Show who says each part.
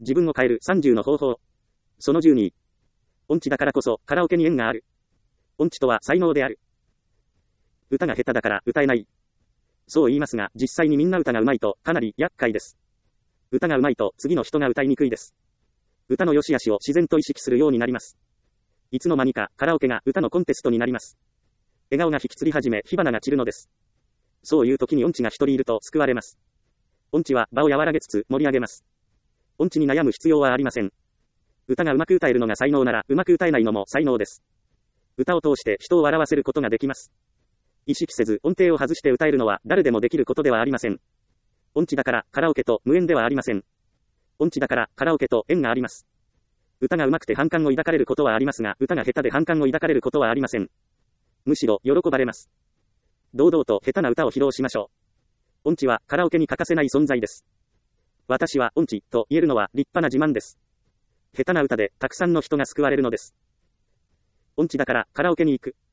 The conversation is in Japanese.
Speaker 1: 自分を変える30の方法。その12。音痴だからこそカラオケに縁がある。音痴とは才能である。歌が下手だから歌えない。そう言いますが、実際にみんな歌が上手いとかなり厄介です。歌が上手いと次の人が歌いにくいです。歌の良し悪しを自然と意識するようになります。いつの間にかカラオケが歌のコンテストになります。笑顔が引きつり始め火花が散るのです。そういう時に音痴が一人いると救われます。音痴は場を和らげつつ盛り上げます。音痴に悩む必要はありません。歌がうまく歌えるのが才能ならうまく歌えないのも才能です。歌を通して人を笑わせることができます。意識せず音程を外して歌えるのは誰でもできることではありません。音痴だからカラオケと無縁ではありません。音痴だからカラオケと縁があります。歌が上手くて反感を抱かれることはありますが、歌が下手で反感を抱かれることはありません。むしろ喜ばれます。堂々と下手な歌を披露しましょう。音痴はカラオケに欠かせない存在です。私は音痴と言えるのは立派な自慢です。下手な歌でたくさんの人が救われるのです。音痴だからカラオケに行く。